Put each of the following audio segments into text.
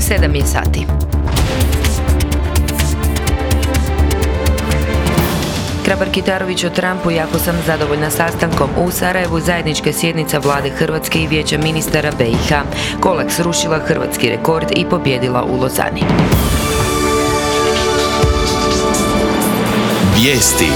7 je sati. Grabar-Kitarović o Trumpu: jako sam zadovoljna sastankom u Sarajevu, zajedničke sjednica vlade Hrvatske i vijeća ministara BiH. Kolak srušila hrvatski rekord i pobjedila u Lozani. Vijesti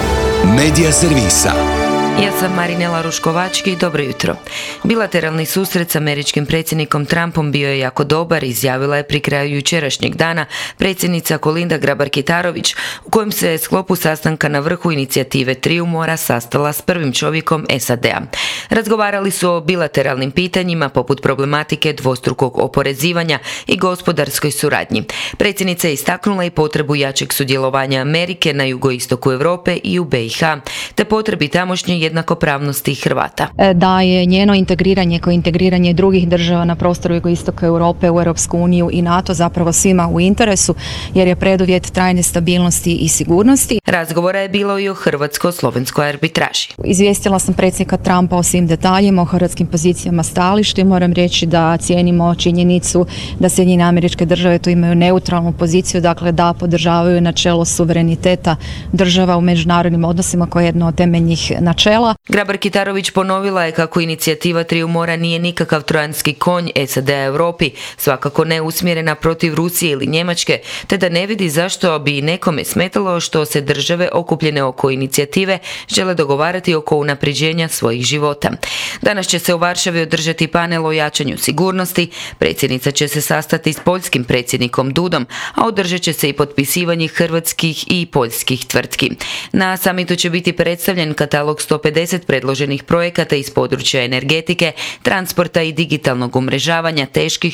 Medija servisa. Ja sam Marinela Ruškovački, dobro jutro. Bilateralni susret s američkim predsjednikom Trumpom bio je jako dobar, izjavila je pri kraju jučerašnjeg dana predsjednica Kolinda Grabar-Kitarović, u kojem se sklopu sastanka na vrhu inicijative Triju mora sastala s prvim čovjekom SAD-a. Razgovarali su o bilateralnim pitanjima poput problematike dvostrukog oporezivanja i gospodarskoj suradnji. Predsjednica je istaknula i potrebu jačeg sudjelovanja Amerike na jugoistoku Europe i u BiH, te potrebi tamošnje jednakopravnosti Hrvata. Da je njeno integriranje kao integriranje drugih država na prostoru jugoistoka Europe u Europsku uniju i NATO zapravo svima u interesu, jer je preduvjet trajne stabilnosti i sigurnosti. Razgovora je bilo i o hrvatsko-slovenskoj arbitraži. Izvijestila sam predsjednika Trumpa o svim detaljima, o hrvatskim pozicijama, stajalištu i moram reći da cijenimo činjenicu da Sjedinjene Američke Države tu imaju neutralnu poziciju, dakle da podržavaju načelo suvereniteta država u međunarodnim odnosima koje je jedno od temeljnih načela. Grabar-Kitarović ponovila je kako inicijativa Triju mora nije nikakav trojanski konj SAD-a Europi, svakako ne usmjerena protiv Rusije ili Njemačke, te da ne vidi zašto bi nekome smetalo što se države okupljene oko inicijative žele dogovarati oko unapređenja svojih života. Danas će se u Varšavi održati panel o jačanju sigurnosti, predsjednica će se sastati s poljskim predsjednikom Dudom, a održat će se i potpisivanje hrvatskih i poljskih tvrtki. Na samitu će biti predstavljen katalog 150 predloženih projekata iz područja energetike, transporta i digitalnog umrežavanja teških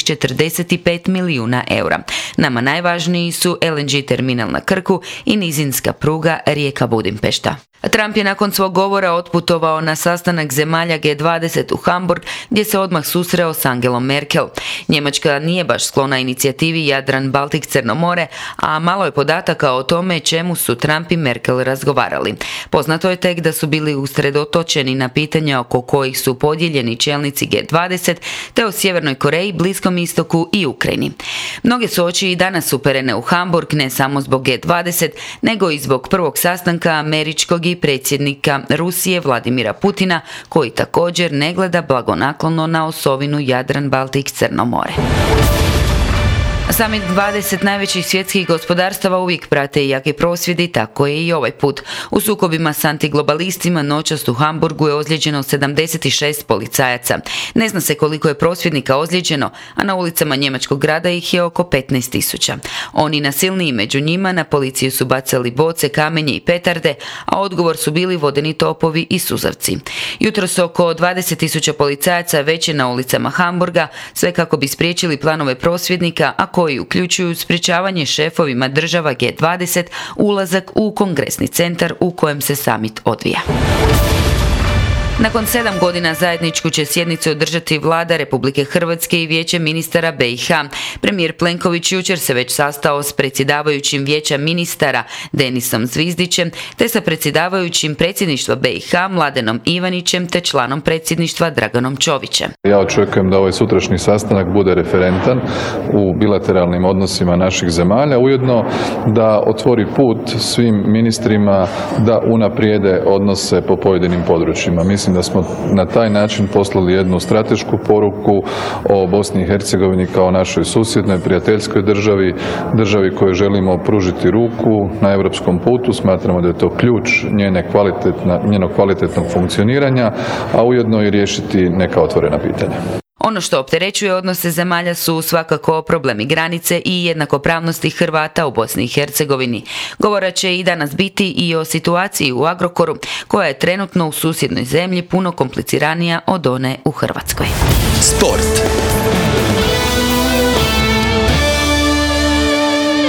45 milijuna eura. Nama najvažniji su LNG terminal na Krku i nizinska pruga Rijeka-Budimpešta. Trump je nakon svog govora otputovao na sastanak zemalja G20 u Hamburg, gdje se odmah susreo s Angelom Merkel. Njemačka nije baš sklona inicijativi Jadran-Baltik-Crno more, a malo je podataka o tome čemu su Trump i Merkel razgovarali. Poznato je tek da su bili usredotočeni na pitanja oko kojih su podijeljeni čelnici G20, te o Sjevernoj Koreji, Bliskom istoku i Ukrajini. Mnoge su oči i danas uperene u Hamburg, ne samo zbog G20, nego i zbog prvog sastanka američkog i predsjednika Rusije Vladimira Putina, koji također ne gleda blagonaklono na osovinu Jadran-Baltik-Crno more. Summit 20 najvećih svjetskih gospodarstava uvijek prate i jaki prosvjedi, tako je i ovaj put. U sukobima s antiglobalistima noćas u Hamburgu je ozlijeđeno 76 policajaca. Ne zna se koliko je prosvjednika ozlijeđeno, a na ulicama njemačkog grada ih je oko 15.000. Oni nasilniji među njima na policiju su bacali boce, kamenje i petarde, a odgovor su bili vodeni topovi i suzavci. Jutros oko 20.000 policajaca već je na ulicama Hamburga, sve kako bi spriječili planove prosvjednika, a koji uključuju sprječavanje šefovima država G20 ulazak u kongresni centar u kojem se summit odvija. Nakon 7 godina zajedničku će sjednicu održati vlada Republike Hrvatske i vijeće ministara BiH. Premijer Plenković jučer se već sastao s predsjedavajućim vijeća ministara Denisom Zvizdićem, te sa predsjedavajućim predsjedništva BiH Mladenom Ivanićem, te članom predsjedništva Draganom Čovićem. Ja očekujem da ovaj sutrašnji sastanak bude referentan u bilateralnim odnosima naših zemalja, ujedno da otvori put svim ministrima da unaprijede odnose po pojedinim područjima. Mislim da smo na taj način poslali jednu stratešku poruku o Bosni i Hercegovini kao našoj susjednoj, prijateljskoj državi kojoj želimo pružiti ruku na europskom putu. Smatramo da je to ključ njenog kvalitetnog funkcioniranja, a ujedno i riješiti neka otvorena pitanja. Ono što opterećuje odnose zemalja su svakako problemi granice i jednakopravnosti Hrvata u Bosni i Hercegovini. Govora će i danas biti i o situaciji u Agrokoru, koja je trenutno u susjednoj zemlji puno kompliciranija od one u Hrvatskoj. Sport.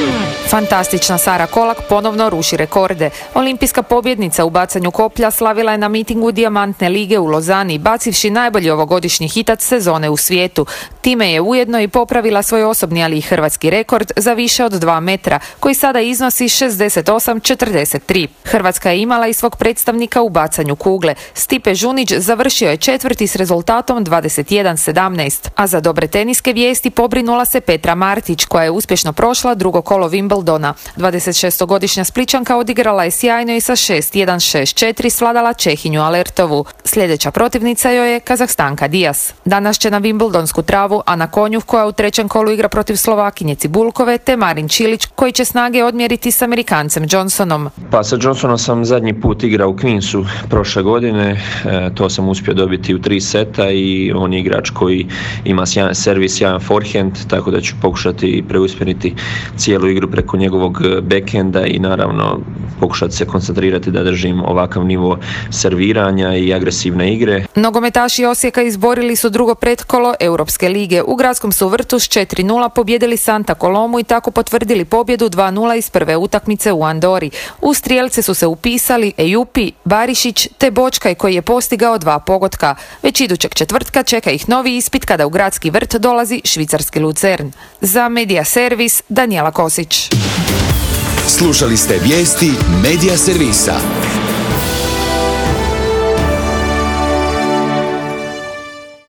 Fantastična Sara Kolak ponovno ruši rekorde. Olimpijska pobjednica u bacanju koplja slavila je na mitingu Dijamantne lige u Lozani, bacivši najbolji ovogodišnji hitac sezone u svijetu. Time je ujedno i popravila svoj osobni, ali i hrvatski rekord za više od 2 metra, koji sada iznosi 68,43. Hrvatska je imala i svog predstavnika u bacanju kugle. Stipe Žunić završio je četvrti s rezultatom 21,17. A za dobre teniske vijesti pobrinula se Petra Martić, koja je uspješno prošla drugo kolo Wimbledona. 26-godišnja Splićanka odigrala je sjajno i sa 6-1, 6-4 svladala Čehinju Alertovu. Sljedeća protivnica joj je Kazahstanka Diaz. Danas će na Wimbledonsku travu Ana Konjuh, koja u trećem kolu igra protiv Slovakinje Cibulkove, te Marin Čilić, koji će snage odmjeriti s Amerikancem Johnsonom. Pa sa Johnsonom sam zadnji put igrao u Queensu prošle godine, to sam uspio dobiti u 3 seta i on je igrač koji ima sjajan servis, sjajan forehand, tako da ću pokušati preusmjeriti cijelu igru preko njegovog backenda i naravno pokušati se koncentrirati da držim ovakav nivo serviranja i agresivne igre. Nogometaši Osijeka izborili su drugo pretkolo Europske lige. U gradskom su vrtu s 4-0 pobjedili Santa Colomu i tako potvrdili pobjedu 2-0 iz prve utakmice u Andori. U strijelce su se upisali Ejupi, Barišić te Bočkaj, koji je postigao 2 pogotka. Već idućeg četvrtka čeka ih novi ispit kada u gradski vrt dolazi švicarski Lucern. Za Media Servis, Danijela Kosić. Slušali ste vijesti Media Servisa.